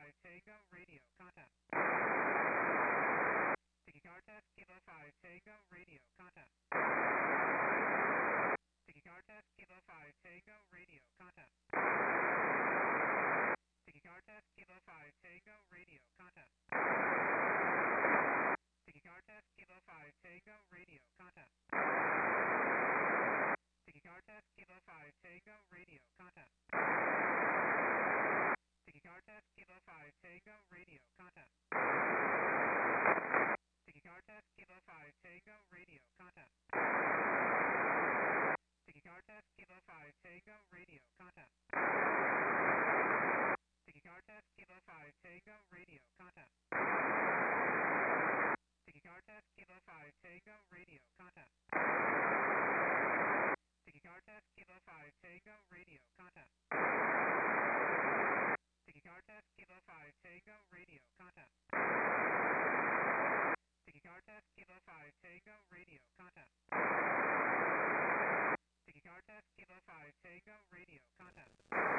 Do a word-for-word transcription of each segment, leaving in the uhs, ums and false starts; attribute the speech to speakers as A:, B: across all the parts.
A: five Tango radio contact. Tiki car test Kilo five Tango radio contact. Tiki car test Kilo five Tango radio contact. Tiki car test Kilo five Tango radio contact. Tiki car test Kilo five Tango radio contact. Tiki car test Kilo five Tango radio contact. Tiki car test Kilo five Tango radio contact. Tiki car test Kilo five Tango radio contact. Tiki car test Kilo five Tango radio contact. Tiki car test Kilo five Tango radio contact. Tiki car test Kilo five Tango radio contact. Tiki car test Kilo five Tango radio contact. Tiki car test Kilo five Tango radio contact. Tiki car test Kilo five Tango radio contact. Tiki car test Kilo five Tango radio contact.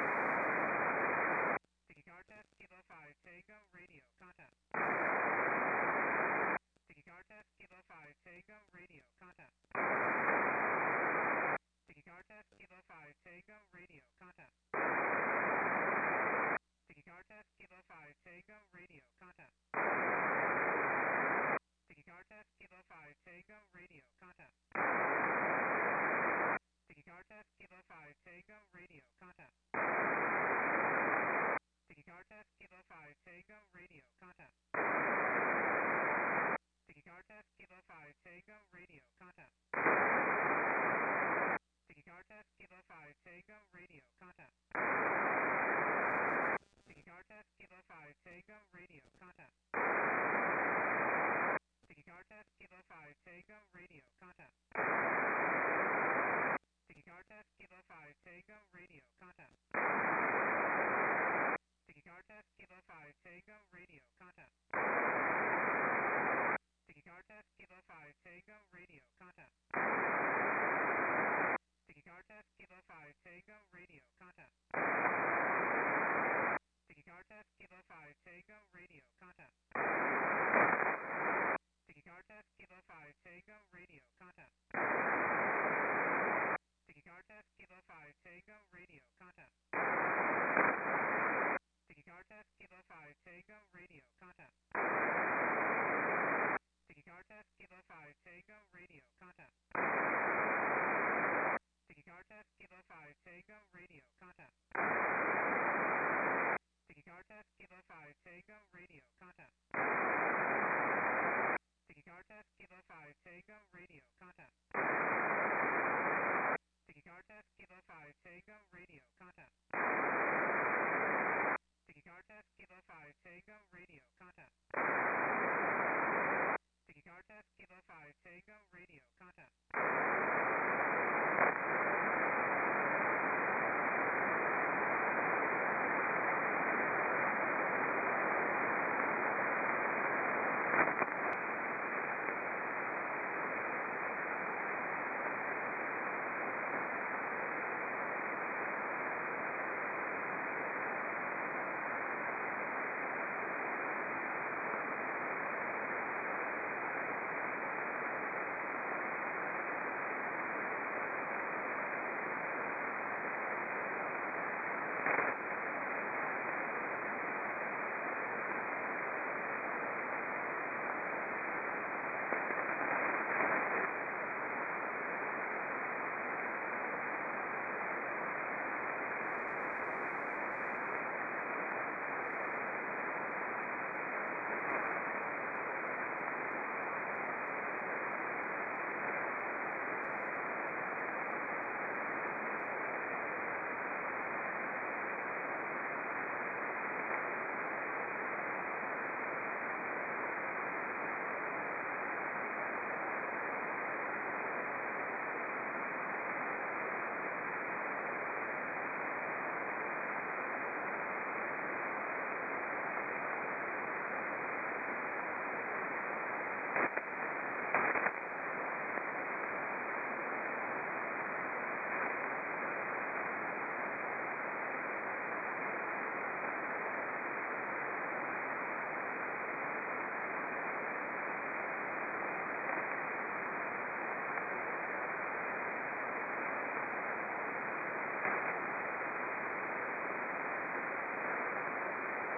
A: Tiki car test Kilo five Tango radio contact. Tiki car test Kilo five Tango radio contact. Tiki car test Kilo five Tango radio contact. Tiki car test Kilo five Tango radio contact. Tiki car test Kilo five Tango radio contact. Tiki car test Kilo five Tango radio contact. Tiki car test Kilo five Tango radio contact. Tiki car test Kilo five Tango radio contact. Tiki car test Kilo five Tango radio contact. Tiki car test Kilo five Tango radio contact. Tiki car test Kilo five Tango radio contact. Tiki car test Kilo five Tango radio contact. Tiki car test Kilo five Tango radio